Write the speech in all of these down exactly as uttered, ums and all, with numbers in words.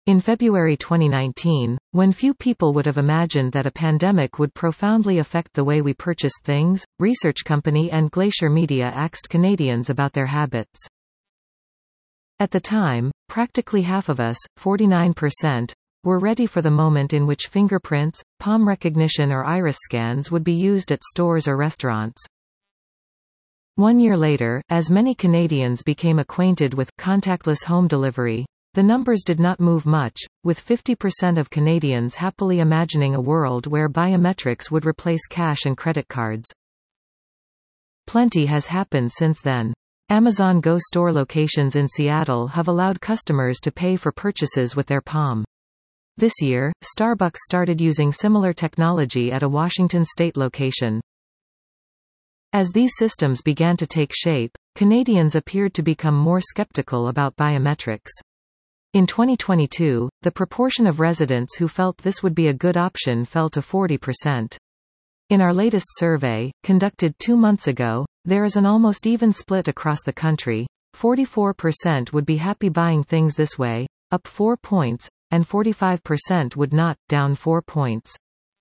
In February twenty nineteen, when few people would have imagined that a pandemic would profoundly affect the way we purchase things, research company and Glacier Media asked Canadians about their habits. At the time, practically half of us, forty-nine percent, were ready for the moment in which fingerprints, palm recognition or iris scans would be used at stores or restaurants. One year later, as many Canadians became acquainted with contactless home delivery, the numbers did not move much, with fifty percent of Canadians happily imagining a world where biometrics would replace cash and credit cards. Plenty has happened since then. Amazon Go store locations in Seattle have allowed customers to pay for purchases with their palm. This year, Starbucks started using similar technology at a Washington state location. As these systems began to take shape, Canadians appeared to become more skeptical about biometrics. In twenty twenty-two, the proportion of residents who felt this would be a good option fell to forty percent. In our latest survey, conducted two months ago, there is an almost even split across the country. forty-four percent would be happy buying things this way, up four points, and forty-five percent would not, down four points.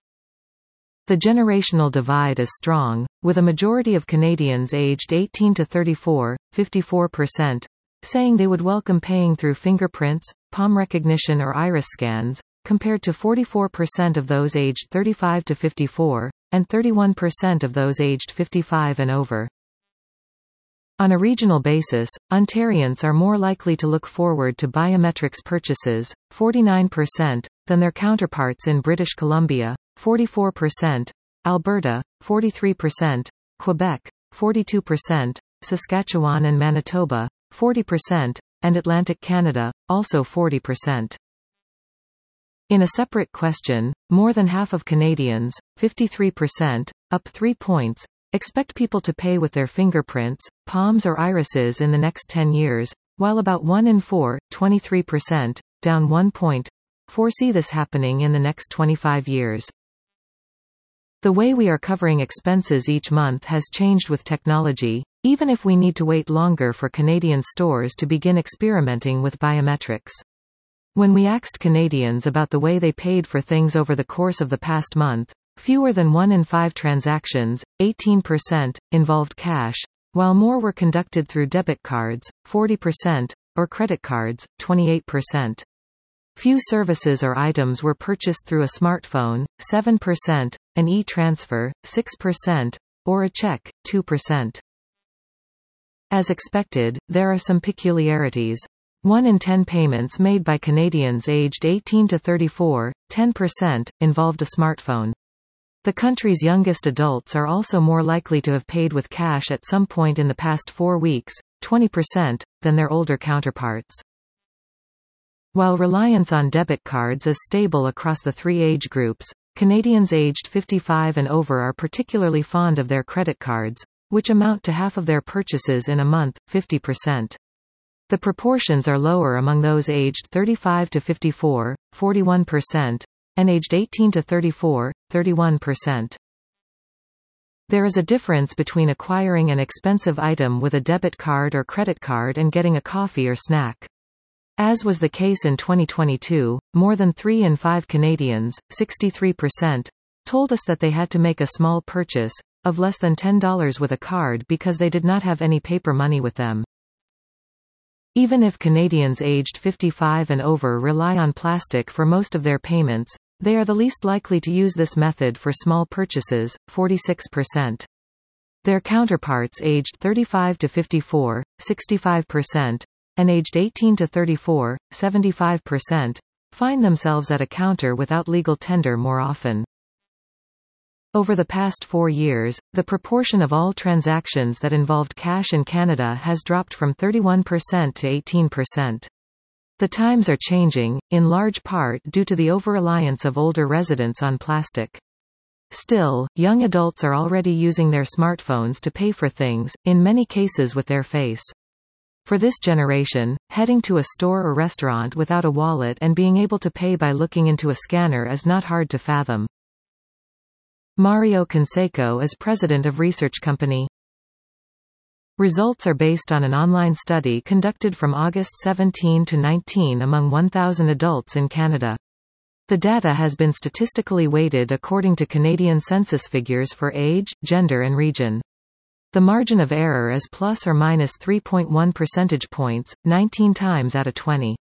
The generational divide is strong, with a majority of Canadians aged eighteen to thirty-four, fifty-four percent, saying they would welcome paying through fingerprints, palm recognition or iris scans, compared to forty-four percent of those aged thirty-five to fifty-four, and thirty-one percent of those aged fifty-five and over. On a regional basis, Ontarians are more likely to look forward to biometrics purchases, forty-nine percent, than their counterparts in British Columbia, forty-four percent, Alberta, forty-three percent, Quebec, forty-two percent, Saskatchewan and Manitoba, forty percent, and Atlantic Canada, also forty percent. In a separate question, more than half of Canadians, fifty-three percent, up three points, expect people to pay with their fingerprints, palms or irises in the next ten years, while about one in four, twenty-three percent, down one point, foresee this happening in the next twenty-five years. The way we are covering expenses each month has changed with technology, even if we need to wait longer for Canadian stores to begin experimenting with biometrics. When we asked Canadians about the way they paid for things over the course of the past month, fewer than one in five transactions, eighteen percent, involved cash, while more were conducted through debit cards, forty percent, or credit cards, twenty-eight percent. Few services or items were purchased through a smartphone, seven percent, an e-transfer, six percent, or a check, two percent. As expected, there are some peculiarities. one in ten payments made by Canadians aged eighteen to thirty-four, ten percent, involved a smartphone. The country's youngest adults are also more likely to have paid with cash at some point in the past four weeks, twenty percent, than their older counterparts. While reliance on debit cards is stable across the three age groups, Canadians aged fifty-five and over are particularly fond of their credit cards, which amount to half of their purchases in a month, fifty percent. The proportions are lower among those aged thirty-five to fifty-four, forty-one percent, and aged eighteen to thirty-four, thirty-one percent. There is a difference between acquiring an expensive item with a debit card or credit card and getting a coffee or snack. As was the case in twenty twenty-two, more than three in five Canadians, sixty-three percent, told us that they had to make a small purchase, of less than ten dollars with a card because they did not have any paper money with them. Even if Canadians aged fifty-five and over rely on plastic for most of their payments, they are the least likely to use this method for small purchases, forty-six percent. Their counterparts aged thirty-five to fifty-four, sixty-five percent, and aged eighteen to thirty-four, seventy-five percent, find themselves at a counter without legal tender more often. Over the past four years, the proportion of all transactions that involved cash in Canada has dropped from thirty-one percent to eighteen percent. The times are changing, in large part due to the over-reliance of older residents on plastic. Still, young adults are already using their smartphones to pay for things, in many cases with their face. For this generation, heading to a store or restaurant without a wallet and being able to pay by looking into a scanner is not hard to fathom. Mario Canseco is president of research company Results are based on an online study conducted from August seventeenth to nineteenth among one thousand adults in Canada. The data has been statistically weighted according to Canadian census figures for age, gender and region. The margin of error is plus or minus three point one percentage points, nineteen times out of twenty.